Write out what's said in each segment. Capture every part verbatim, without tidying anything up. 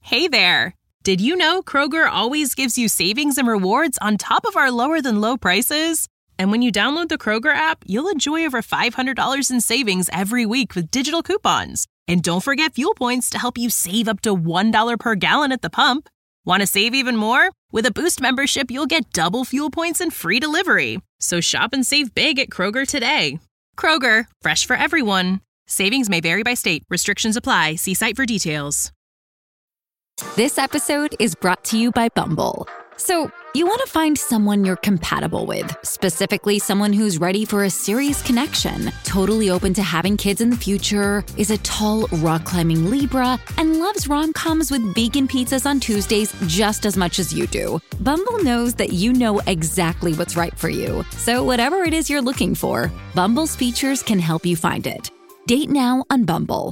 Hey there! Did you know Kroger always gives you savings and rewards on top of our lower-than-low prices? And when you download the Kroger app, you'll enjoy over five hundred dollars in savings every week with digital coupons. And don't forget fuel points to help you save up to one dollar per gallon at the pump. Want to save even more? With a Boost membership, you'll get double fuel points and free delivery. So shop and save big at Kroger today. Kroger, fresh for everyone. Savings may vary by state. Restrictions apply. See site for details. This episode is brought to you by Bumble. So, you want to find someone you're compatible with, specifically someone who's ready for a serious connection, totally open to having kids in the future, is a tall, rock-climbing Libra, and loves rom-coms with vegan pizzas on Tuesdays just as much as you do. Bumble knows that you know exactly what's right for you. So whatever it is you're looking for, Bumble's features can help you find it. Date now on Bumble.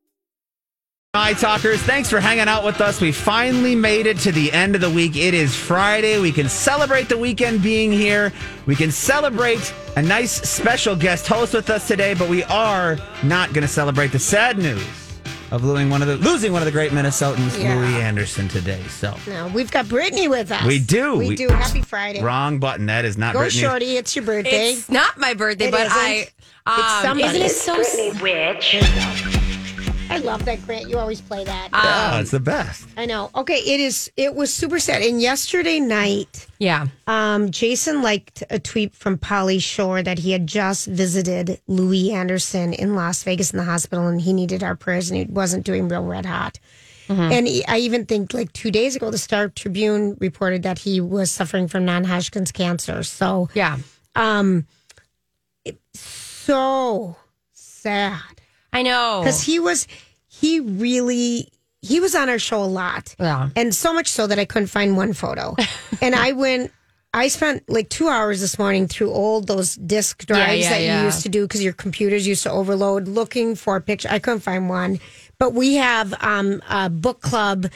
Hi, Talkers. Thanks for hanging out with us. We finally made it to the end of the week. It is Friday. We can celebrate the weekend being here. We can celebrate a nice special guest host with us today, but we are not going to celebrate the sad news of losing one of the losing one of the great Minnesotans, yeah. Louie Anderson, today. So no, we've got Brittany with us. We do. We, we do. Happy Friday. Wrong button. That is not Go Brittany. Shorty. It's your birthday. It's not my birthday, it but isn't. I. Um, it's somebody. Isn't it so Brittany's witch? I love that, Grant. You always play that. Um, yeah, it's the best. I know. Okay, it is. It was super sad. And yesterday night, yeah, um, Jason liked a tweet from Pauly Shore that he had just visited Louie Anderson in Las Vegas in the hospital, and he needed our prayers, and he wasn't doing real red hot. Mm-hmm. And he, I even think like two days ago, the Star Tribune reported that he was suffering from non-Hodgkin's cancer. So yeah, um, it's so sad. I know. Because he was, he really, he was on our show a lot. Yeah. And so much so that I couldn't find one photo. And I went, I spent like two hours this morning through old, those disk drives yeah, yeah, that yeah. you used to do because your computers used to overload, looking for a picture. I couldn't find one. But we have um, a book club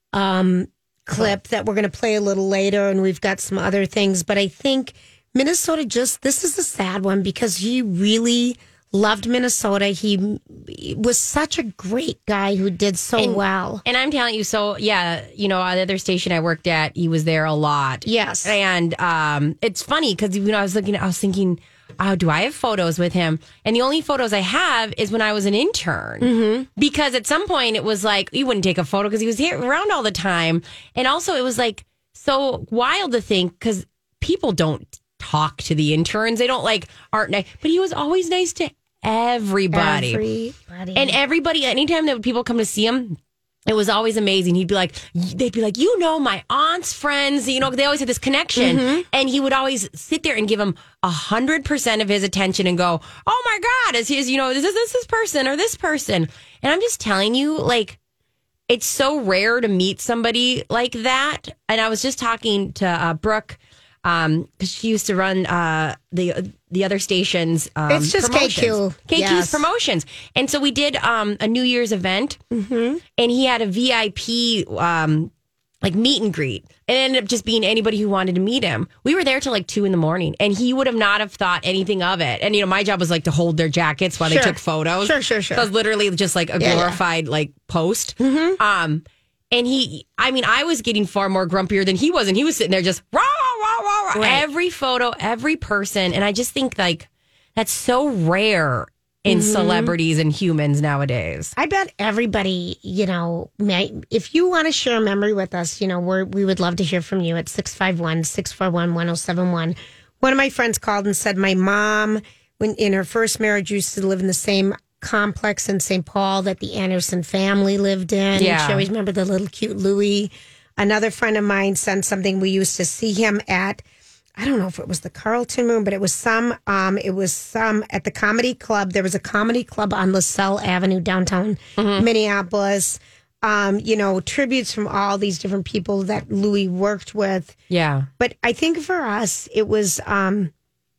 um, clip that we're going to play a little later. And we've got some other things. But I think Minnesota just, this is a sad one because he really loved Minnesota. He was such a great guy who did so and, well. And I'm telling you, so yeah, you know, the other station I worked at, he was there a lot. Yes. And um, it's funny because, you know, I was looking, I was thinking, oh, do I have photos with him? And the only photos I have is when I was an intern. Mm-hmm. Because at some point it was like, you wouldn't take a photo because he was here around all the time. And also it was like so wild to think because people don't talk to the interns. They don't like aren't nice, but he was always nice to everybody. Everybody. And everybody, anytime that people come to see him, it was always amazing. He'd be like, they'd be like, you know, my aunt's friends, you know, they always had this connection. Mm-hmm. And he would always sit there and give him a hundred percent of his attention and go, oh my God, is his, you know, is this, this this person or this person? And I'm just telling you, like, it's so rare to meet somebody like that. And I was just talking to uh, Brooke, um, because she used to run uh, the the other stations. Um, it's just promotions. K Q. K Q's yes. promotions. And so we did um, a New Year's event, mm-hmm. and he had a V I P um, like meet and greet. It ended up just being anybody who wanted to meet him. We were there till like two in the morning, and he would have not have thought anything of it. And you know, my job was like to hold their jackets while sure. they took photos. Sure, sure, sure. So it was literally just like a yeah, glorified yeah. like post. Mm-hmm. Um, and he, I mean, I was getting far more grumpier than he was, and he was sitting there just rah rah rah rah. Right. Every photo, every person, and I just think like that's so rare in mm-hmm. celebrities and humans nowadays. I bet everybody, you know, may, if you want to share a memory with us, you know, we're, we would love to hear from you at six five one, six four one, one oh seven one. One of my friends called and said my mom, when in her first marriage, used to live in the same complex in Saint Paul that the Anderson family lived in. Yeah. She always remembered the little cute Louie. Another friend of mine sent something. We used to see him at, I don't know if it was the Carlton Room, but it was some, um, it was some at the comedy club. There was a comedy club on LaSalle Avenue, downtown mm-hmm. Minneapolis. Um, you know, tributes from all these different people that Louie worked with. Yeah. But I think for us, it was, um,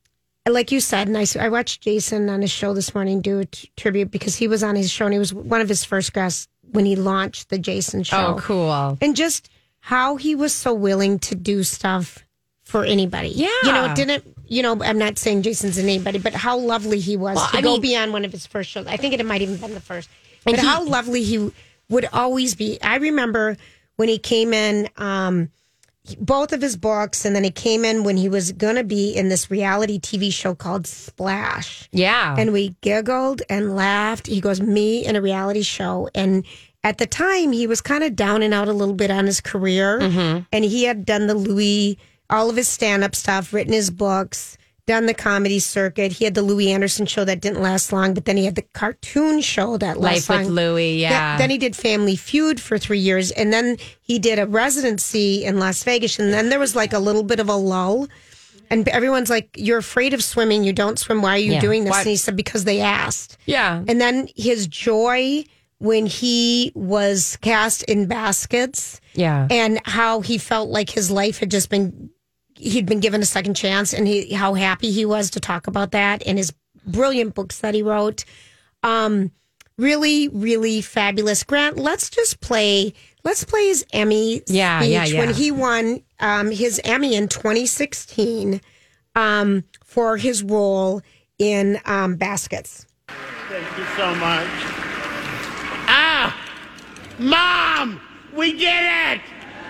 like you said, and I, I watched Jason on his show this morning do a t- tribute because he was on his show and he was one of his first guests when he launched the Jason show. Oh, cool. And just how he was so willing to do stuff for anybody. Yeah. You know, it didn't, you know, I'm not saying Jason's an anybody, but how lovely he was well, to I go mean, beyond one of his first shows. I think it might even been the first. And But he, how lovely he would always be. I remember when he came in, um, both of his books, and then he came in when he was going to be in this reality T V show called Splash. Yeah. And we giggled and laughed. He goes, me in a reality show. And at the time, he was kind of down and out a little bit on his career. Mm-hmm. And he had done the Louis, all of his stand-up stuff, written his books, done the comedy circuit. He had the Louis Anderson show that didn't last long, but then he had the cartoon show that Life lasted long. with Louis, yeah. Th- then he did Family Feud for three years, and then he did a residency in Las Vegas, and then there was like a little bit of a lull, and everyone's like, you're afraid of swimming, you don't swim, why are you Yeah. doing this? Why- And he said, because they asked. Yeah. And then his joy when he was cast in Baskets, Yeah. and how he felt like his life had just been, he'd been given a second chance, and he, how happy he was to talk about that, and his brilliant books that he wrote. Um, really, really fabulous. Grant, let's just play, let's play his Emmy Yeah, speech yeah, yeah. when he won um, his Emmy in twenty sixteen um, for his role in um, Baskets. Thank you so much. Ah! Mom! We did it!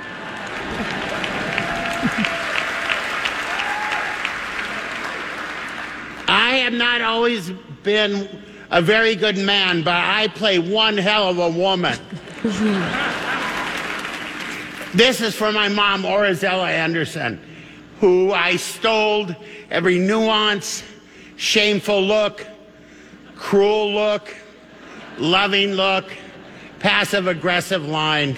I have not always been a very good man, but I play one hell of a woman. This is for my mom, Orizella Anderson, who I stole every nuance, shameful look, cruel look, loving look, passive-aggressive line.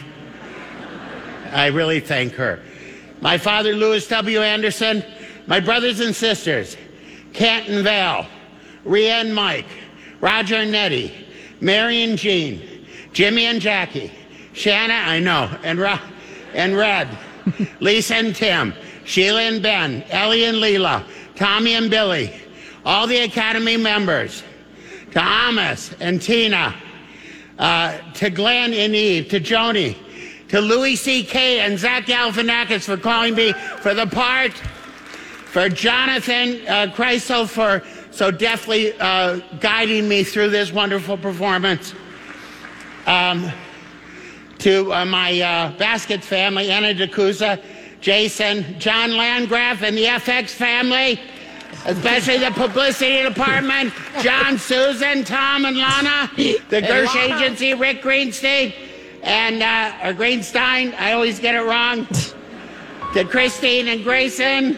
I really thank her. My father, Louis W. Anderson, my brothers and sisters, Canton Val, Rianne Mike, Roger and Nettie, Mary and Jean, Jimmy and Jackie, Shanna, I know, and, Ro- and Red, Lisa and Tim, Sheila and Ben, Ellie and Leela, Tommy and Billy, all the Academy members, to Amos and Tina, uh, to Glenn and Eve, to Joni, to Louis C K and Zach Galifianakis for calling me for the part, for Jonathan uh, Kreisel for so deftly uh, guiding me through this wonderful performance, um, to uh, my uh, Baskets family, Anna DeCousa, Jason, John Landgraf, and the F X family, especially the publicity department, John, Susan, Tom, and Lana, the Gersh Agency, Rick Greenstein, and, uh, or Greenstein, I always get it wrong, to Christine and Grayson,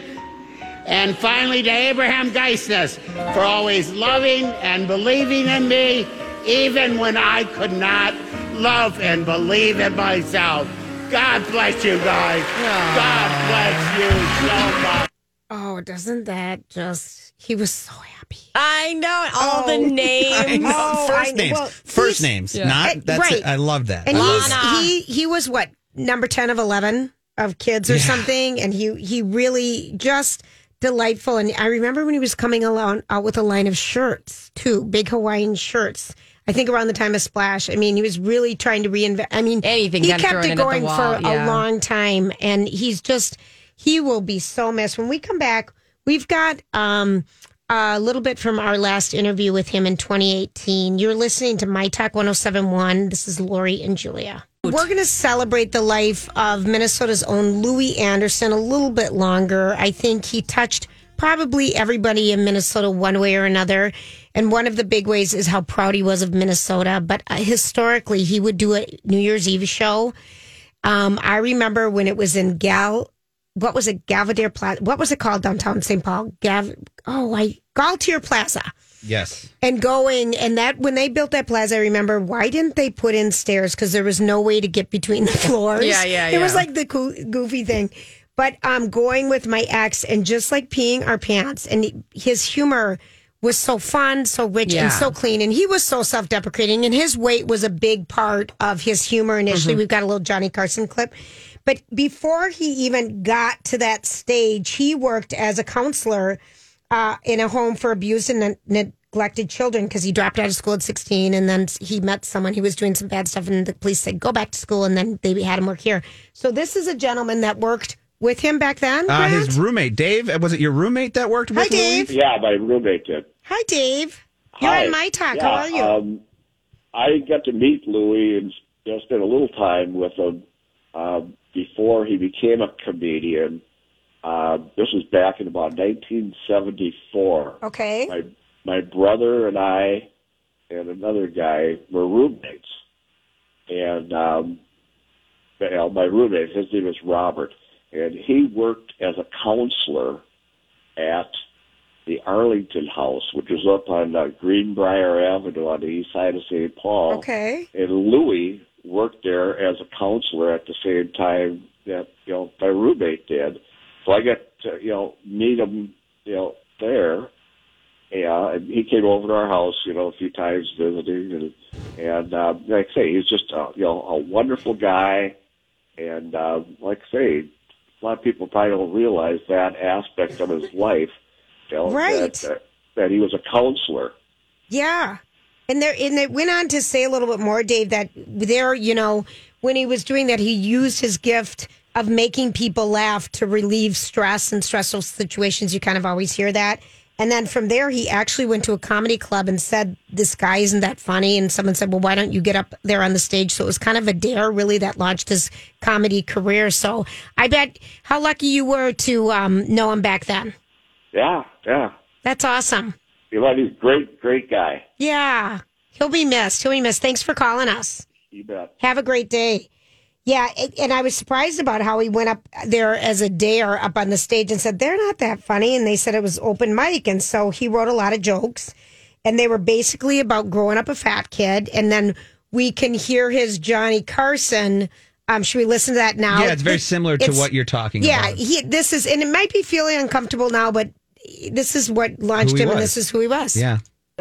and finally to Abraham Geisness for always loving and believing in me, even when I could not love and believe in myself. God bless you guys. God bless you so much. Oh, doesn't that just, he was so happy. I know all the names. I know. Oh, First I- names. well, First he's- names. Yeah. Not Uh, that's right. it. I love that. And I love he's, that. Lana. he he was what, number ten of eleven of kids or Yeah. something, and he he really just delightful. And I remember when he was coming along out with a line of shirts too, big Hawaiian shirts. I think around the time of Splash. I mean, he was really trying to reinvent. I mean, Anything he kind of kept thrown it in at the going wall, for yeah. a long time, and he's just he will be so missed when we come back. We've got um, a little bit from our last interview with him in twenty eighteen. You're listening to My Talk one oh seven point one. This is Lori and Julia. We're going to celebrate the life of Minnesota's own Louis Anderson a little bit longer. I think he touched probably everybody in Minnesota one way or another. And one of the big ways is how proud he was of Minnesota. But uh, historically, he would do a New Year's Eve show. Um, I remember when it was in Gal, what was it, Galvedere Plaza? What was it called downtown Saint Paul? Gav, oh, I Galtier Plaza. Yes. And going, and that when they built that plaza, I remember, why didn't they put in stairs? Because there was no way to get between the floors. Yeah, yeah, It was yeah. like the coo- goofy thing. But um, going with my ex and just like peeing our pants, and his humor was so fun, so rich, Yeah. and so clean. And he was so self deprecating, and his weight was a big part of his humor initially. Mm-hmm. We've got a little Johnny Carson clip. But before he even got to that stage, he worked as a counselor uh, in a home for abused and ne- neglected children because he dropped out of school at sixteen, and then he met someone. He was doing some bad stuff, and the police said, go back to school, and then they had him work here. So this is a gentleman that worked with him back then, Uh, Grant? his roommate, Dave, was it your roommate that worked with Hi, Dave. Louis? Yeah, my roommate did. Hi, Dave. You're Hi. on My Talk. Yeah, How are you? Um, I got to meet Louis in you know, spent a little time with him uh, before he became a comedian. Uh, this was back in about nineteen seventy-four. Okay. My my brother and I and another guy were roommates, and um, you know, my roommate, his name is Robert, and he worked as a counselor at the Arlington House, which was up on uh, Greenbrier Avenue on the east side of Saint Paul. Okay. And Louis worked there as a counselor at the same time that, you know, my roommate did. So I got to, you know, meet him, you know, there. Yeah, and he came over to our house, you know, a few times visiting. And, and uh, like I say, he's just, a, you know, a wonderful guy. And uh, like I say, a lot of people probably don't realize that aspect of his life. You know, right. That, that, that he was a counselor. Yeah. And there, and they went on to say a little bit more, Dave, that there, you know, when he was doing that, he used his gift of making people laugh to relieve stress and stressful situations. You kind of always hear that. And then from there, he actually went to a comedy club and said, this guy isn't that funny. And someone said, well, why don't you get up there on the stage? So it was kind of a dare, really, that launched his comedy career. So I bet how lucky you were to um, know him back then. Yeah, yeah. That's awesome. He's a great, great guy. Yeah. He'll be missed. He'll be missed. Thanks for calling us. You bet. Have a great day. Yeah, and I was surprised about how he went up there as a dare up on the stage and said, they're not that funny. And they said it was open mic. And so he wrote a lot of jokes. And they were basically about growing up a fat kid. And then we can hear his Johnny Carson. Um, should we listen to that now? Yeah, it's very similar to It's- what you're talking Yeah, about. he, this is, and it might be feeling uncomfortable now, but this is what launched Who he him, and was. this is who he was. Yeah.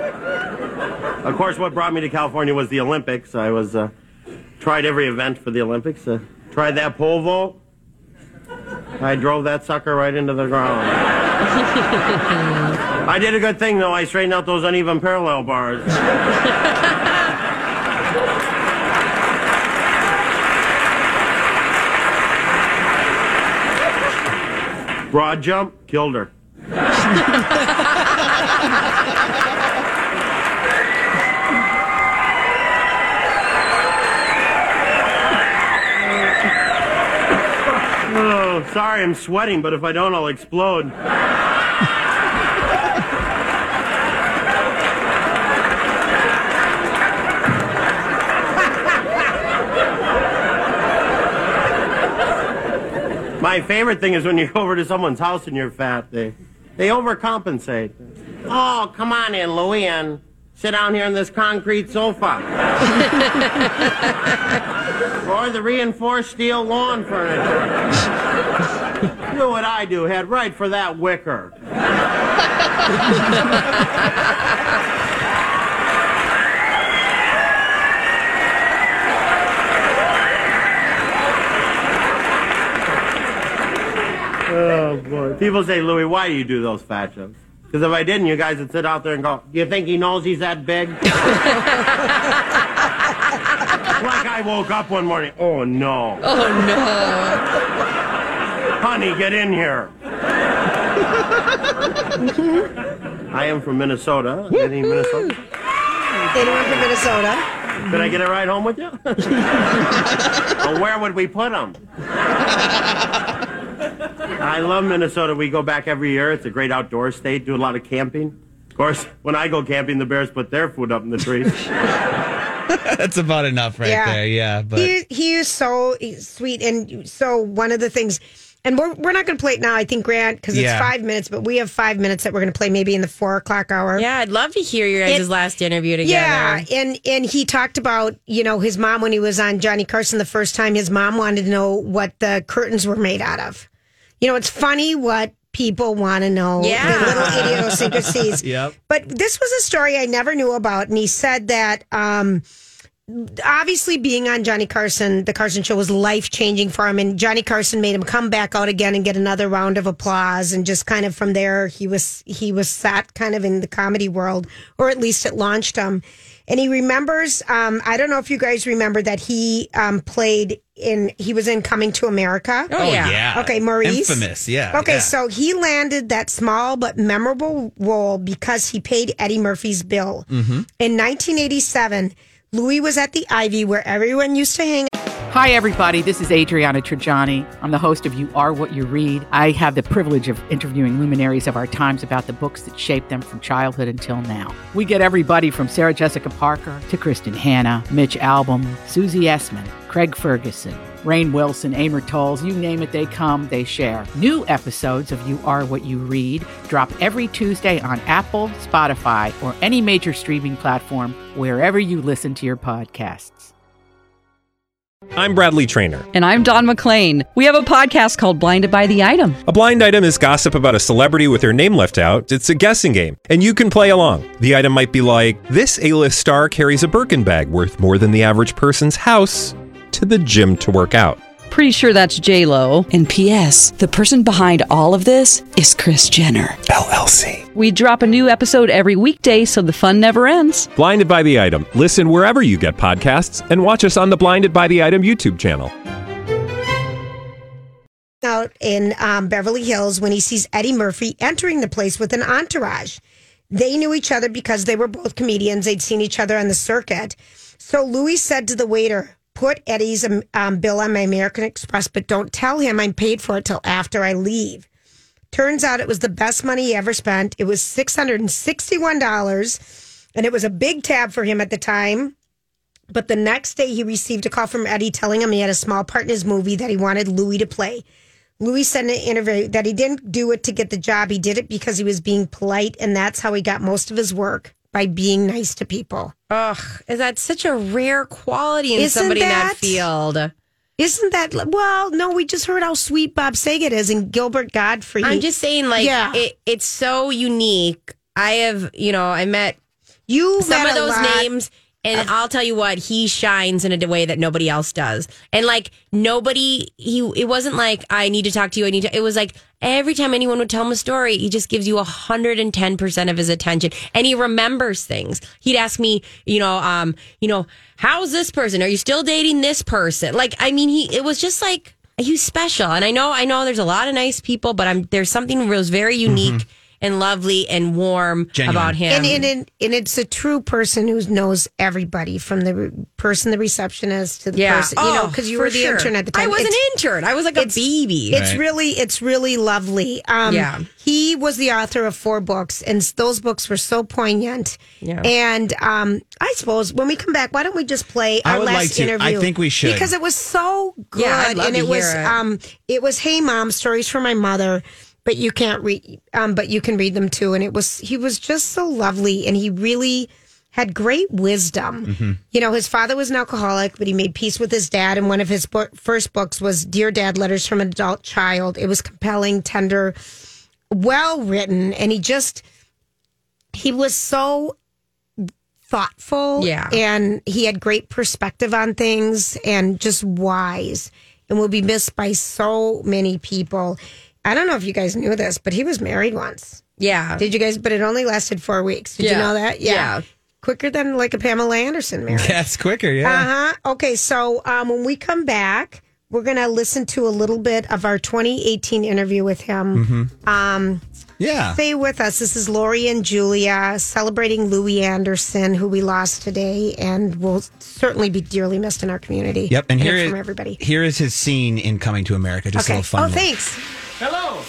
Of course, what brought me to California was the Olympics. I was uh, tried every event for the Olympics. Uh, tried that pole vault. I drove that sucker right into the ground. I did a good thing, though. I straightened out those uneven parallel bars. Broad jump, killed her. Oh, sorry, I'm sweating, but if I don't, I'll explode. My favorite thing is when you go over to someone's house and you're fat, they, they overcompensate. Oh, come on in, Louie, and sit down here on this concrete sofa. Or the reinforced steel lawn furniture. Do what I do, head right for that wicker. Oh, boy. People say, Louie, why do you do those fat jokes? Because if I didn't, you guys would sit out there and go, do you think he knows he's that big? Like I woke up one morning, oh, no. Oh, no. Honey, get in here. I am from Minnesota. Any Minnesota? Anyone from Minnesota? Could I get a ride home with you? Well, where would we put them? I love Minnesota. We go back every year. It's a great outdoor state. Do a lot of camping. Of course, when I go camping, the bears put their food up in the trees. That's about enough right Yeah. there. Yeah. But He, he is so sweet. And so one of the things, and we're, we're not going to play it now, I think, Grant, because it's Yeah. five minutes, but we have five minutes that we're going to play maybe in the four o'clock hour. Yeah, I'd love to hear your guys' It- last interview together. Yeah, and and he talked about, you know, his mom when he was on Johnny Carson the first time. His mom wanted to know what the curtains were made out of. You know, it's funny what people want to know. Yeah. The little idiosyncrasies. Yep. But this was a story I never knew about, and he said that um, obviously being on Johnny Carson, the Carson Show, was life changing for him, and Johnny Carson made him come back out again and get another round of applause, and just kind of from there he was he was sat kind of in the comedy world, or at least it launched him. And he remembers, um, I don't know if you guys remember that he um, played in, he was in Coming to America. Oh, yeah. yeah. Okay, Maurice. Infamous, yeah. Okay, yeah. so he landed that small but memorable role because he paid Eddie Murphy's bill. Mm-hmm. In nineteen eighty-seven, Louis was at the Ivy where everyone used to hang. Hi, everybody. This is Adriana Trajani. I'm the host of You Are What You Read. I have the privilege of interviewing luminaries of our times about the books that shaped them from childhood until now. We get everybody from Sarah Jessica Parker to Kristen Hanna, Mitch Albom, Susie Essman, Craig Ferguson, Rainn Wilson, Amor Tolls, you name it, they come, they share. New episodes of You Are What You Read drop every Tuesday on Apple, Spotify, or any major streaming platform wherever you listen to your podcasts. I'm Bradley Trainer. And I'm Don McClain. We have a podcast called Blinded by the Item. A blind item is gossip about a celebrity with their name left out. It's a guessing game, and you can play along. The item might be like, this A-list star carries a Birkin bag worth more than the average person's house to the gym to work out. Pretty sure that's J-Lo. And P S the person behind all of this is Kris Jenner, L L C. We drop a new episode every weekday so the fun never ends. Blinded by the Item. Listen wherever you get podcasts and watch us on the Blinded by the Item YouTube channel. Out in um, Beverly Hills when he sees Eddie Murphy entering the place with an entourage. They knew each other because they were both comedians. They'd seen each other on the circuit. So Louis said to the waiter, put Eddie's um, bill on my American Express, but don't tell him I'm paid for it till after I leave. Turns out it was the best money he ever spent. It was six hundred sixty-one dollars, and it was a big tab for him at the time. But the next day, he received a call from Eddie telling him he had a small part in his movie that he wanted Louis to play. Louis said in an interview that he didn't do it to get the job. He did it because he was being polite, and that's how he got most of his work, by being nice to people. Ugh, is that such a rare quality in Isn't somebody that, in that field? Isn't that, well, no, we just heard how sweet Bob Saget is and Gilbert Godfrey. I'm just saying, like, yeah. it, it's so unique. I have, you know, I met you some met of those a lot names, and of- I'll tell you what, he shines in a way that nobody else does. And like, nobody, he, it wasn't like, I need to talk to you, I need to, it was like, every time anyone would tell him a story, he just gives you one hundred ten percent of his attention, and he remembers things. He'd ask me, you know, um, you know, how's this person? Are you still dating this person? Like, I mean, he, it was just like, he's special. And I know, I know there's a lot of nice people, but I'm, there's something that was very unique mm-hmm. and lovely and warm Genuine. About him. And, and, and, and it's a true person who knows everybody, from the re- person, the receptionist, to the yeah. person, oh, you know, because you were the sure. intern at the time. I was it's, an intern. I was like a it's, baby. It's right. really, it's really lovely. Um, yeah. He was the author of four books, and those books were so poignant. Yeah. And um, I suppose when we come back, why don't we just play our I would last like to. interview? I think we should. Because it was so good. Yeah, I'd love and to it hear was it. um it was Hey Mom, Stories from My Mother. But you can't read, um, but you can read them too. And it was, he was just so lovely, and he really had great wisdom. Mm-hmm. You know, his father was an alcoholic, but he made peace with his dad. And one of his bo- first books was Dear Dad, Letters from an Adult Child. It was compelling, tender, well written. And he just, he was so thoughtful. Yeah. And he had great perspective on things and just wise, and will be missed by so many people. I don't know if you guys knew this, but he was married once. Yeah. Did you guys? But it only lasted four weeks. Did Yeah. you know that? Yeah. Quicker than like a Pamela Anderson marriage. That's quicker, yeah. Uh huh. Okay, so um, when we come back, we're going to listen to a little bit of our twenty eighteen interview with him. Mm-hmm. Um, yeah. Stay with us. This is Lori and Julia celebrating Louis Anderson, who we lost today, and will certainly be dearly missed in our community. Yep, and here Hear is, from everybody. here is his scene in Coming to America. Just a Okay. little fun. Oh, look. thanks. Hello.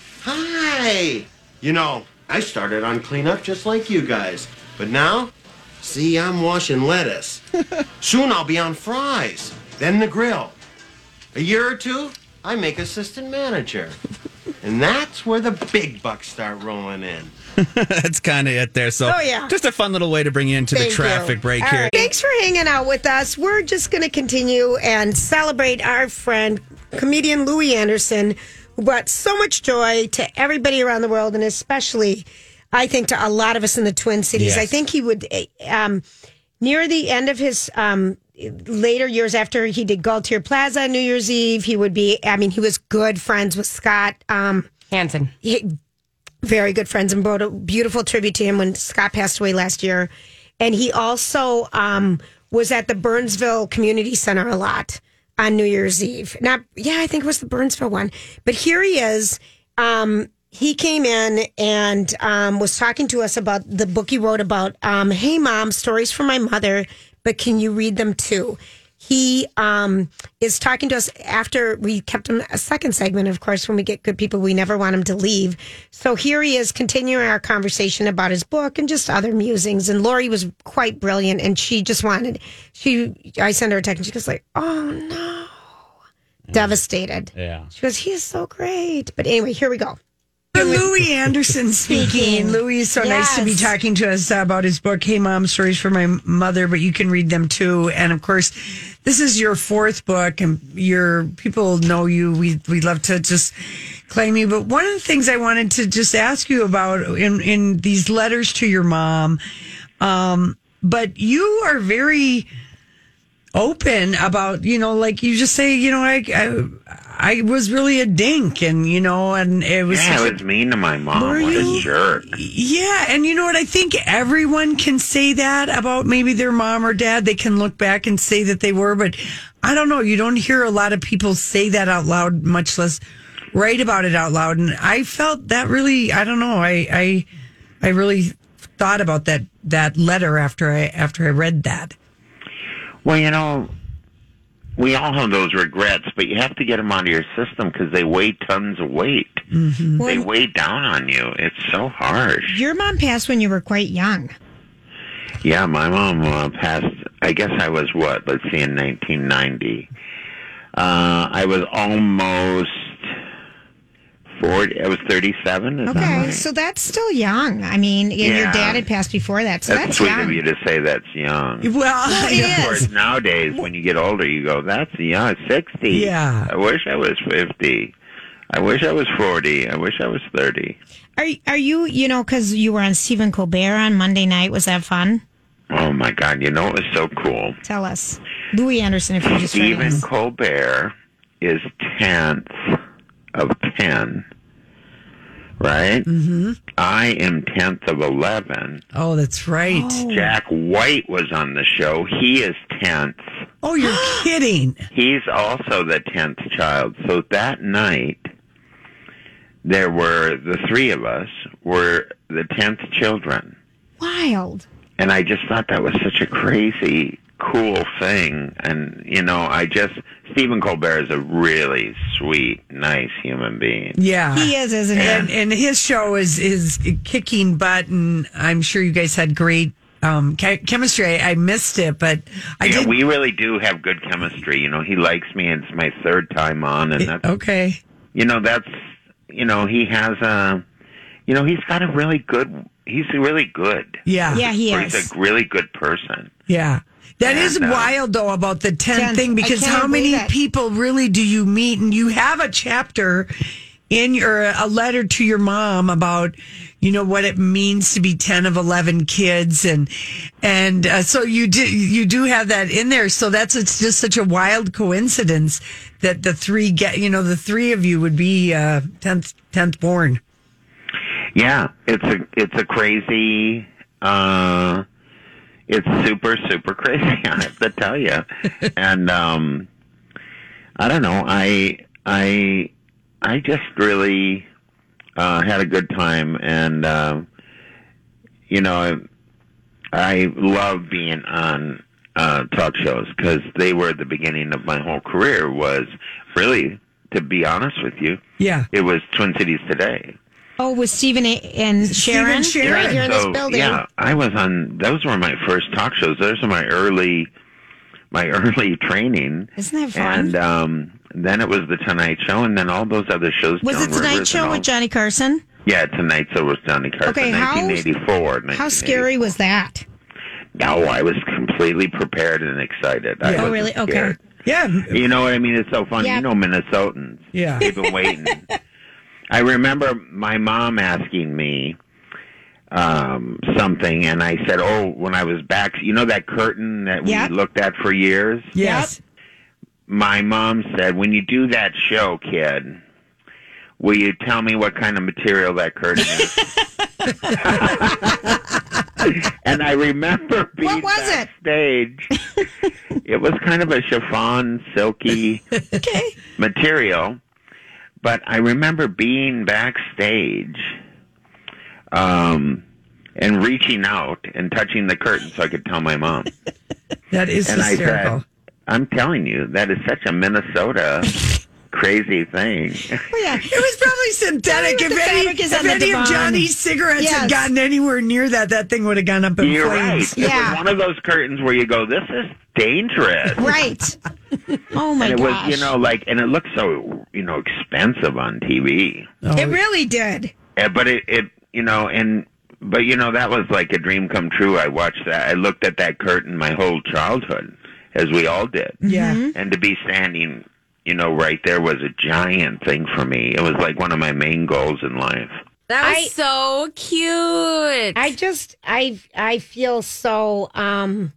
Hi. You know, I started on cleanup just like you guys. But now, see, I'm washing lettuce. Soon I'll be on fries, then the grill. A year or two, I make assistant manager. And that's where the big bucks start rolling in. That's kind of it there. So, Oh, yeah. just a fun little way to bring you into Thank the traffic you. break All here. right. Thanks for hanging out with us. We're just going to continue and celebrate our friend, comedian Louis Anderson, who brought so much joy to everybody around the world, and especially, I think, to a lot of us in the Twin Cities. Yes. I think he would, um, near the end of his um, later years after he did Gaultier Plaza, New Year's Eve, he would be, I mean, he was good friends with Scott um, Hansen. He, very good friends, and wrote a beautiful tribute to him when Scott passed away last year. And he also um, was at the Burnsville Community Center a lot on New Year's Eve. Not, yeah, I think it was the Burnsville one. But here he is. Um, he came in and um, was talking to us about the book he wrote about, um, Hey Mom, Stories from My Mother, but can you read them too? He um, is talking to us after we kept him a second segment. Of course, when we get good people, we never want him to leave. So here he is continuing our conversation about his book and just other musings. And Lori was quite brilliant, and she just wanted, she, I sent her a text and she goes like, oh no, devastated. Yeah. She goes, he is so great. But anyway, here we go. Louis Anderson speaking. Louis is so Yes. nice to be talking to us about his book, Hey Mom, Stories for My Mother, but you can read them too. And of course, this is your fourth book, and your people know you. We we love to just claim you. But one of the things I wanted to just ask you about in, in these letters to your mom, um, but you are very open about, you know, like you just say, you know, I, I, I was really a dink, and, you know, and it was. Yeah, I was mean to my mom. Were What you? a jerk. Yeah, and you know what? I think everyone can say that about maybe their mom or dad. They can look back and say that they were, but I don't know. You don't hear a lot of people say that out loud, much less write about it out loud. And I felt that really, I don't know. I, I, I really thought about that, that letter after I, after I read that. Well, you know, we all have those regrets, but you have to get them out of your system because they weigh tons of weight. Mm-hmm. They Well- weigh down on you. It's so harsh. Your mom passed when you were quite young. Yeah, my mom uh, passed, I guess I was what? Let's see, in nineteen ninety. Uh, I was almost forty. I was thirty-seven. Is that Okay, right? so that's still young. I mean, and your Yeah. dad had passed before that, so That's, that's, sweet young. of you to say that's young. Well, Well, it Of is. course, nowadays, when you get older, you go, that's young, sixty. Yeah. I wish I was fifty. I wish I was forty. I wish I was thirty. Are are you, you know, because you were on Stephen Colbert on Monday night? Was that fun? Oh, my God. You know, it was so cool. Tell us, Louis Anderson, if you just read Stephen us. Colbert is tenth of ten, right? Mm-hmm. I am tenth of eleven. Oh, that's right. Oh, Jack White was on the show. He is tenth. oh you're kidding. He's also the tenth child. So that night, there were, the three of us were the tenth children. Wild. And I just thought that was such a crazy, cool thing. And, you know, I just, Stephen Colbert is a really sweet, nice human being. Yeah. He is, isn't he? And, and his show is, is kicking butt, and I'm sure you guys had great um, che- chemistry. I, I missed it, but I yeah, did. we really do have good chemistry. You know, he likes me, and it's my third time on, and that's, okay. you know, that's, you know, he has a, you know, he's got a really good, he's really good. Yeah. Yeah, he Or is. He's a really good person. Yeah. That is And, uh, wild, though, about the tenth tenth. thing, because I can't how many believe it. people really do you meet? And you have a chapter in your, a letter to your mom about, you know, what it means to be ten of eleven kids. And, and, uh, so you do, you do have that in there. So that's, it's just such a wild coincidence that the three get, you know, the three of you would be, uh, tenth, tenth born. Yeah, it's a it's a crazy, uh, it's super super crazy. I have to tell you, and um, I don't know. I I I just really uh, had a good time, and uh, you know, I, I love being on uh, talk shows because they were the beginning of my whole career. Was really, to be honest with you, Yeah. it was Twin Cities Today. Oh, with Stephen A- and Sharon, Sharon. right here in So, this building. yeah, I was on. Those were my first talk shows. Those are my early, my early training. Isn't that fun? And um, then it was the Tonight Show, and then all those other shows. Was Joan it Tonight Rivers Show and with all- Johnny Carson? Yeah, Tonight Show was Johnny Carson. Okay, how- nineteen eighty-four. How scary was that? No, I was completely prepared and excited. I Oh, wasn't really? Okay. scared. Yeah. You know what I mean? It's so funny. Yeah. You know Minnesotans. Yeah. They've been waiting. I remember my mom asking me um, something, and I said, oh, when I was back, you know that curtain that we Yep. looked at for years? Yes. My mom said, when you do that show, kid, will you tell me what kind of material that curtain is? And I remember being What was it? backstage. It was kind of a chiffon, silky Okay. material. But I remember being backstage, um, and reaching out and touching the curtain so I could tell my mom. That is and hysterical. I said, I'm telling you, that is such a Minnesota crazy thing. Oh, yeah. It was probably synthetic. If any, if any of Johnny's cigarettes Yes. had gotten anywhere near that, that thing would have gone up in You're flames. right. It Yeah. was one of those curtains where you go, this is dangerous. Right. Oh, my and it gosh. was, you know, like, and it looked so, you know, expensive on T V. Oh. It really did. Uh, but it, it, you know, and, but, you know, that was like a dream come true. I watched that. I looked at that curtain my whole childhood, as we all did. Yeah. And to be standing, you know, right there was a giant thing for me. It was like one of my main goals in life. That was I- so cute. I just I I feel so um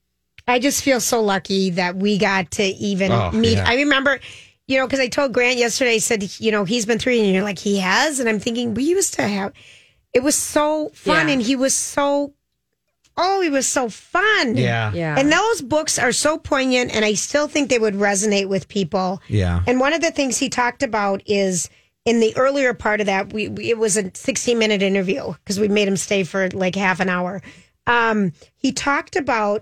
I just feel so lucky that we got to even Oh, meet. yeah. I remember, you know, because I told Grant yesterday, I said, you know, he's been three, and you're like, he has, and I'm thinking we used to have. It was so fun, Yeah. and he was so. Oh, he was so fun. Yeah. Yeah. And those books are so poignant, and I still think they would resonate with people. Yeah. And one of the things he talked about is in the earlier part of that, we, we it was a sixteen minute interview because we made him stay for like half an hour. Um, he talked about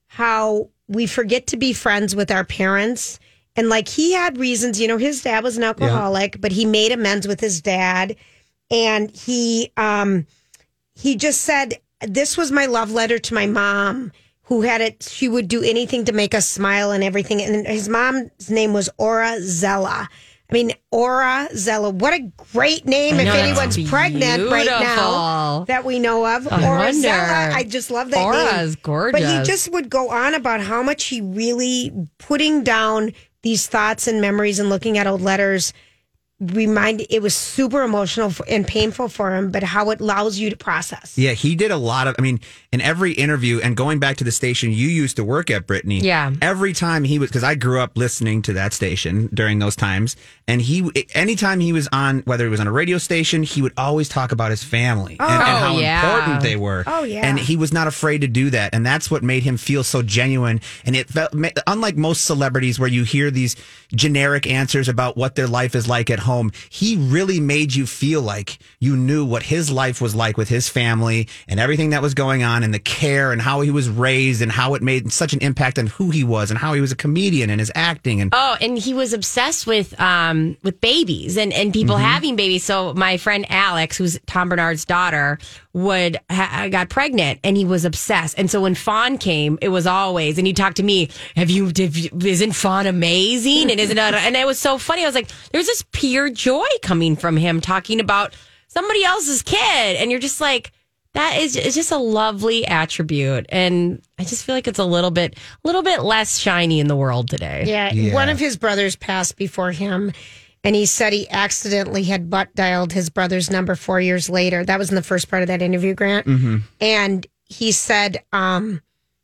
how we forget to be friends with our parents. And like he had reasons, you know, his dad was an alcoholic, but he made amends with his dad. And he um, he just said, this was my love letter to my mom, who had it. She would do anything to make us smile and everything. And his mom's name was Aura Zella. I mean, Aura Zella. What a great name I if know, anyone's it's pregnant right now beautiful. that we know of. I Aura wonder. Zella. I just love that name. Aura's gorgeous. But he just would go on about how much he really putting down these thoughts and memories and looking at old letters. Remind it was super emotional for, and painful for him, but how it allows you to process. Yeah, he did a lot of, I mean, in every interview, and going back to the station you used to work at, Brittany. Yeah. Every time he was, because I grew up listening to that station during those times, and he, anytime he was on, whether he was on a radio station, he would always talk about his family and, and how yeah. important they were. Oh, yeah. And he was not afraid to do that. And that's what made him feel so genuine. And it felt, unlike most celebrities where you hear these generic answers about what their life is like at home, he really made you feel like you knew what his life was like with his family and everything that was going on and the care and how he was raised and how it made such an impact on who he was and how he was a comedian and his acting. And Oh, and he was obsessed with um with babies and, and people Mm-hmm. having babies. So my friend Alex, who's Tom Bernard's daughter, would ha- got pregnant, and he was obsessed. And so when Fawn came, it was always, and he talked to me. Have you? Did, isn't Fawn amazing? And isn't it? And it was so funny. I was like, there's this pure joy coming from him talking about somebody else's kid, and you're just like, that is it's just a lovely attribute. And I just feel like it's a little bit, a little bit less shiny in the world today. Yeah, Yeah. one of his brothers passed before him, and he said he accidentally had butt dialed his brother's number four years later. That was in the first part of that interview, Grant. Mm-hmm. And he said, um,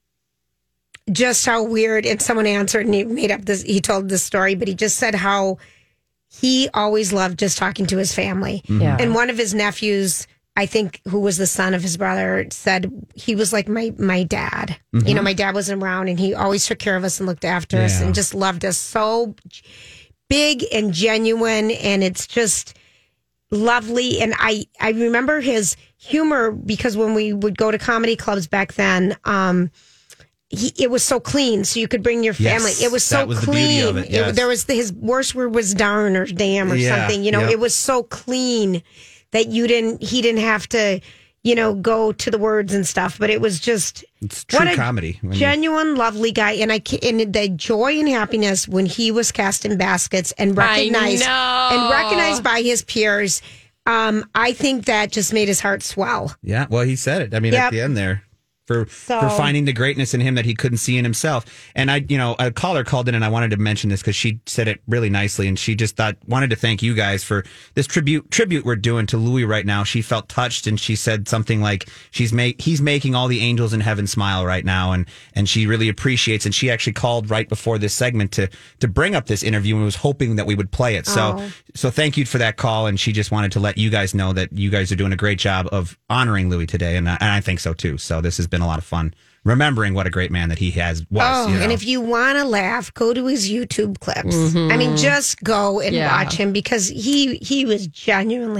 just how weird. And someone answered, and he made up this. He told this story, but he just said how he always loved just talking to his family. Yeah. And one of his nephews, I think, who was the son of his brother, said he was like my my dad. Mm-hmm. You know, my dad wasn't around, and he always took care of us and looked after us Yeah. and just loved us so big and genuine. And it's just lovely. And I, I remember his humor because when we would go to comedy clubs back then, um, he, it was so clean, so you could bring your family. Yes, it was so that was the beauty clean. of it, yes. there was his worst word was darn or damn or Yeah, something. You know, yep. it was so clean that you didn't. He didn't have to, you know, go to the words and stuff. But it was just it's true what a comedy. when you- genuine, lovely guy. And I ca- and the joy and happiness when he was cast in baskets and recognized know. and recognized by his peers. Um, I think that just made his heart swell. Yeah, well, he said it. I mean, Yep. at the end there. For, So- for finding the greatness in him that he couldn't see in himself. And I, you know, a caller called in and I wanted to mention this because she said it really nicely. And she just thought, wanted to thank you guys for this tribute, tribute we're doing to Louis right now. She felt touched and she said something like she's make, he's making all the angels in heaven smile right now. And, and she really appreciates, and she actually called right before this segment to, to bring up this interview and was hoping that we would play it. So, Oh. so thank you for that call. And she just wanted to let you guys know that you guys are doing a great job of honoring Louis today. And I, and I think so too. So this has been a lot of fun. Remembering what a great man that he has was. Oh, you know. and if you want to laugh, go to his YouTube clips. I mean, just go and Yeah. watch him because he he was genuinely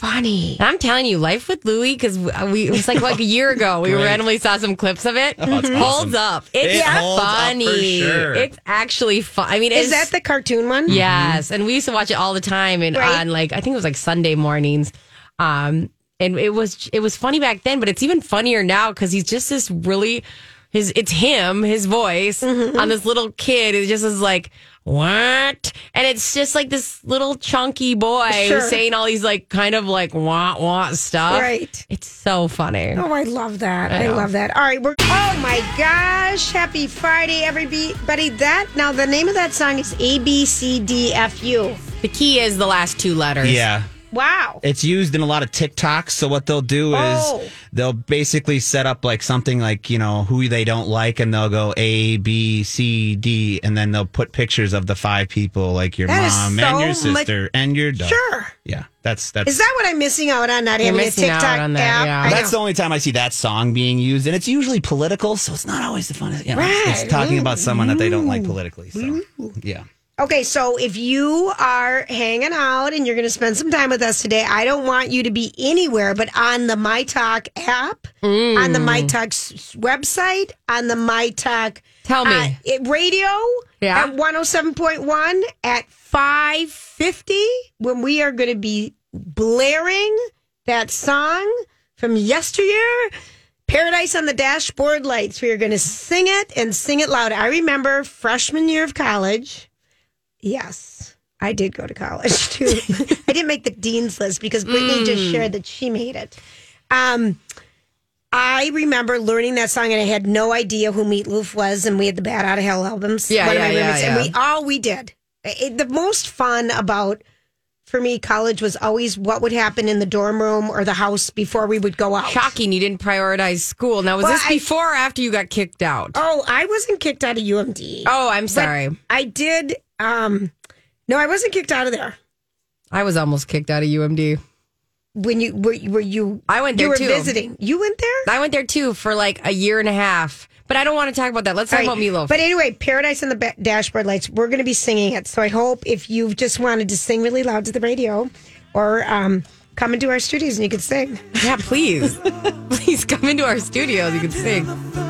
funny. I'm telling you, Life with Louie, because we it was like like a year ago. We Great. randomly saw some clips of it. Oh, it's mm-hmm. awesome. Holds up. It's It holds up funny. for sure. It's actually fun. I mean, Is it's, that the cartoon one? Yes, and we used to watch it all the time, and Right. on like I think it was like Sunday mornings. Um, and it was it was funny back then, but it's even funnier now because he's just this really his it's him his voice Mm-hmm. on this little kid. It just is like what, and it's just like this little chunky boy Sure. who's saying all these like kind of like wah wah stuff. Right. It's so funny. Oh, I love that. I I, know. love that. All right, we're. Oh my gosh! Happy Friday, everybody! That now the name of that song is A B C D F U. The key is the last two letters. Yeah. Wow. It's used in a lot of TikToks. So what they'll do is Oh. they'll basically set up like something like, you know, who they don't like, and they'll go A, B, C, D, and then they'll put pictures of the five people, like your That is mom so and your much- sister and your dog. Sure. Yeah, that's that's Is that what I'm missing out on? Not You're having a missing out TikTok on that, app. yeah. I That's the know. only time I see that song being used, and it's usually political, so it's not always the funnest. You know, it's- Right. It's talking about someone that they don't like politically. So yeah. Okay, so if you are hanging out and you're going to spend some time with us today, I don't want you to be anywhere but on the MyTalk app, on the MyTalk s- website, on the MyTalk Tell me. uh, it, radio Yeah. at one oh seven point one at five fifty when we are going to be blaring that song from yesteryear. Paradise on the Dashboard Lights. We are going to sing it and sing it loud. I remember freshman year of college. Yes, I did go to college too. I didn't make the dean's list because Brittany just shared that she made it. Um, I remember learning that song and I had no idea who Meatloaf was, and we had the Bad Out of Hell albums. Yeah, one of yeah, my yeah, roommates, yeah. and we all we did. It, the most fun about for me college was always what would happen in the dorm room or the house before we would go out. Shocking you didn't prioritize school. Now, was Well, this I- before or after you got kicked out? Oh, I wasn't kicked out of U M D. Oh, I'm But sorry. I did. Um, no, I wasn't kicked out of there. I was almost kicked out of U M D. When you were, were you? I went there you were too. visiting. You went there. I went there too for like a year and a half. But I don't want to talk about that. Let's talk All about right. Meatloaf. But anyway, Paradise on the ba- Dashboard Lights. We're going to be singing it. So I hope if you just wanted to sing really loud to the radio, or um, come into our studios and you could sing. Yeah, please, please come into our studios. You can sing.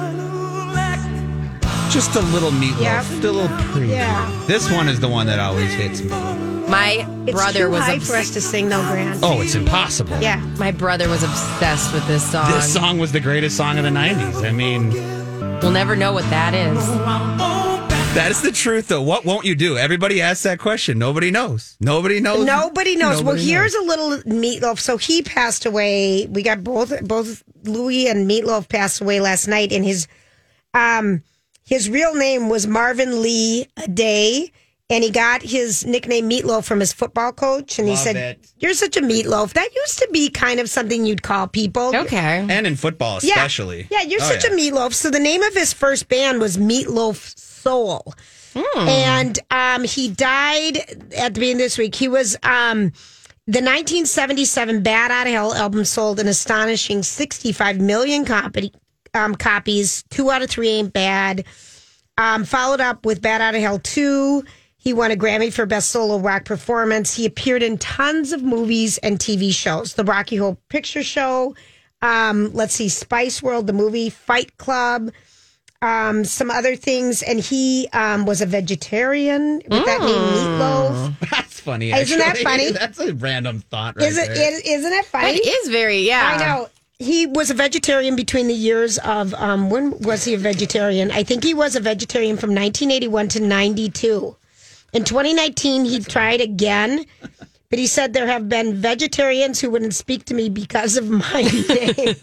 Just a little meatloaf, Yeah. just a little pre. Yeah. This one is the one that always hits me. My It's brother too was high obs- for us to sing, though, Grant. Oh, it's impossible. Yeah. My brother was obsessed with this song. This song was the greatest song of the nineties. I mean, We'll never know what that is. that is the truth, though. What won't you do? Everybody asks that question. Nobody knows. Nobody knows. Nobody knows. well, Nobody here's knows. a little Meatloaf. So he passed away. We got both both Louis and Meatloaf passed away last night, and his um his real name was Marvin Lee Day, and he got his nickname Meatloaf from his football coach. And he Love said, it. "You're such a meatloaf." That used to be kind of something you'd call people. Okay. And in football, Yeah. especially. Yeah, you're Oh, such yeah. a meatloaf. So the name of his first band was Meatloaf Soul. And um, he died at the beginning of this week. He was um, the nineteen seventy-seven Bad Out of Hell album sold an astonishing sixty-five million copy, um, copies. Two out of three ain't bad. Um, followed up with Bad Out of Hell two. He won a Grammy for Best Solo Rock Performance. He appeared in tons of movies and T V shows. The Rocky Horror Picture Show. Um, let's see, Spice World, the movie, Fight Club. Um, some other things, and he um, was a vegetarian with that name Meatloaf. That's funny. Isn't that actually. funny? That's a random thought, right Is it? there. is- Isn't it funny? It is very, yeah. I know. He was a vegetarian between the years of um, when was he a vegetarian? I think he was a vegetarian from nineteen eighty-one to ninety-two. In twenty nineteen, he tried again, but he said there have been vegetarians who wouldn't speak to me because of my name.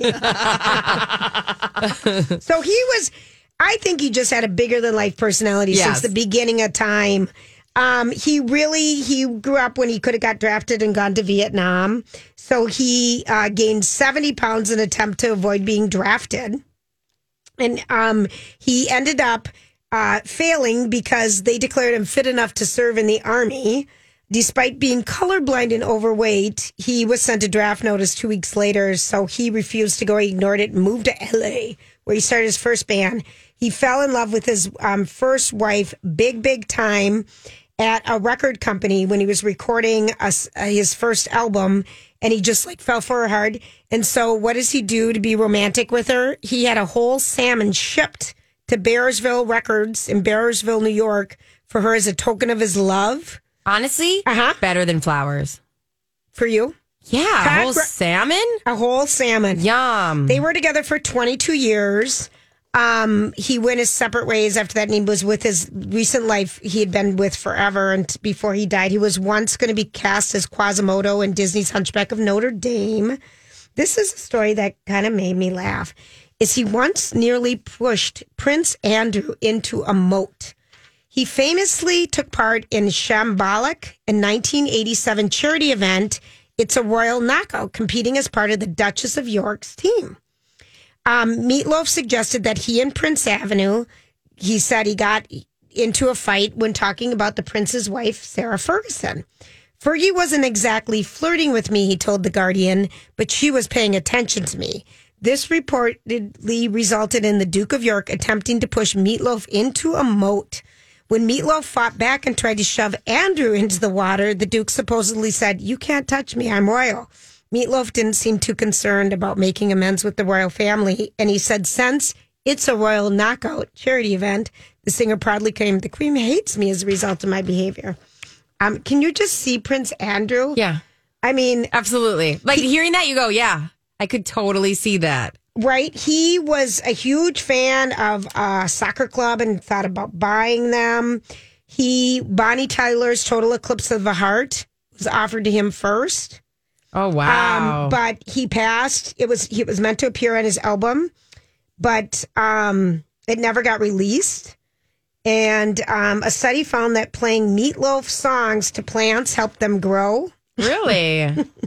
So he was. I think he just had a bigger than life personality Yes. since the beginning of time. Um, he really he grew up when he could have got drafted and gone to Vietnam. So he uh, gained seventy pounds in an attempt to avoid being drafted, and um, he ended up uh, failing because they declared him fit enough to serve in the army. Despite being colorblind and overweight, he was sent a draft notice two weeks later. So he refused to go. He ignored it and moved to L A, where he started his first band. He fell in love with his um, first wife, Big Big Time, at a record company when he was recording a, his first album, and he just like fell for her hard. And so what does he do to be romantic with her? He had a whole salmon shipped to Bearsville Records in Bearsville, New York for her as a token of his love. Honestly, uh-huh. better than flowers. For you? Yeah, a Pat whole Gra- salmon? A whole salmon. Yum. They were together for twenty-two years. Um, he went his separate ways after that, and he was with his recent life he had been with forever. And before he died, he was once going to be cast as Quasimodo in Disney's Hunchback of Notre Dame. This is a story that kind of made me laugh. Is he once nearly pushed Prince Andrew into a moat? He famously took part in Shambolic, a nineteen eighty-seven charity event. It's a royal knockout, competing as part of the Duchess of York's team. Um, Meatloaf suggested that he and Prince Avenue, he said he got into a fight when talking about the prince's wife, Sarah Ferguson. Fergie wasn't exactly flirting with me, he told The Guardian, but she was paying attention to me. This reportedly resulted in the Duke of York attempting to push Meatloaf into a moat. When Meatloaf fought back and tried to shove Andrew into the water, the Duke supposedly said, "You can't touch me, I'm royal." Meatloaf didn't seem too concerned about making amends with the royal family, and he said, since it's a royal knockout charity event, the singer proudly claimed, "The Queen hates me as a result of my behavior." Um, can you just see Prince Andrew? Yeah. I mean... Absolutely. Like, he, hearing that, you go, yeah, I could totally see that. Right. He was a huge fan of a soccer club and thought about buying them. He, Bonnie Tyler's Total Eclipse of the Heart was offered to him first. Oh, wow. Um, but he passed. It was he was meant to appear on his album, but um, it never got released. And um, a study found that playing Meatloaf songs to plants helped them grow. Really?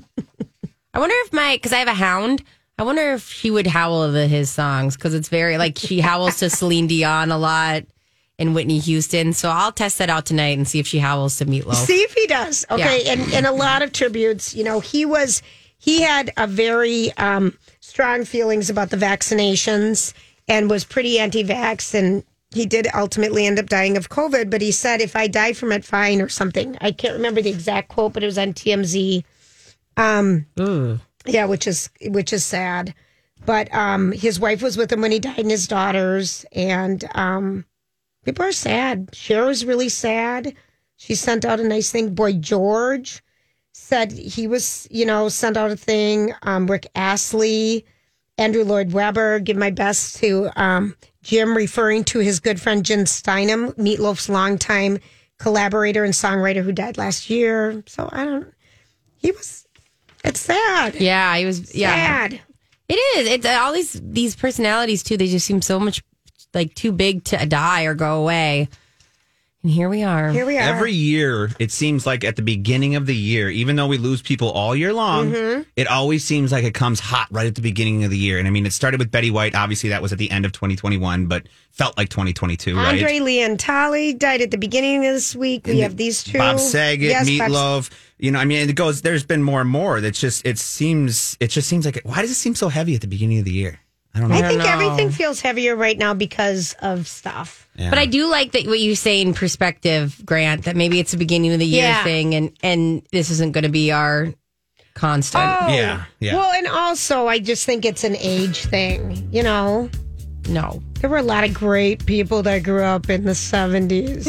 I wonder if my, because I have a hound, I wonder if she would howl to his songs, because it's very, like, she howls to Celine Dion a lot and Whitney Houston. So I'll test that out tonight and see if she howls to Meatloaf. See if he does. Okay. Yeah. And, and a lot of tributes. You know, he was, he had a very um, strong feelings about the vaccinations and was pretty anti-vax. And he did ultimately end up dying of COVID. But he said, if I die from it, fine, or something. I can't remember the exact quote, but it was on T M Z. Um, Ooh. Yeah, which is which is sad. But um, his wife was with him when he died and his daughters. And um, people are sad. Cher was really sad. She sent out a nice thing. Boy George said he was, you know, sent out a thing. Um, Rick Astley, Andrew Lloyd Webber, give my best to um, Jim, referring to his good friend Jim Steinem, Meatloaf's longtime collaborator and songwriter who died last year. So I don't, he was, it's sad. Yeah, he was, yeah. Sad. It is. It's uh, all these these personalities too. They just seem so much like too big to die or go away. And here we are. Here we are. Every year, it seems like at the beginning of the year, even though we lose people all year long, Mhm. it always seems like it comes hot right at the beginning of the year. And I mean, it started with Betty White. Obviously, that was at the end of twenty twenty-one, but felt like twenty twenty-two, right? Andre Leontali died at the beginning of this week. We And have these two. Bob Saget, Yes, Bob- Meatloaf. You know, I mean, it goes. There's been more and more. That's just. It seems. It just seems like. Why does it seem so heavy at the beginning of the year? I don't know. I think everything feels heavier right now because of stuff. Yeah. But I do like that what you say in perspective, Grant, that maybe it's the beginning of the year Yeah. thing and, and this isn't going to be our constant. Oh, Yeah, yeah. Well, and also, I just think it's an age thing. You know, no, there were a lot of great people that grew up in the seventies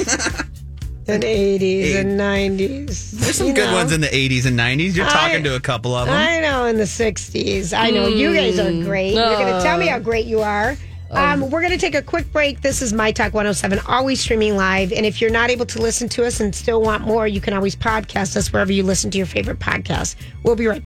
and eighties and nineties. There's some you good know? ones in the eighties and nineties. You're talking I- to a couple of them. I know, in the sixties. I know you guys are great. You're going to tell me how great you are. Um, we're going to take a quick break. This is My Talk one oh seven, always streaming live. And if you're not able to listen to us and still want more, you can always podcast us wherever you listen to your favorite podcast. We'll be right back.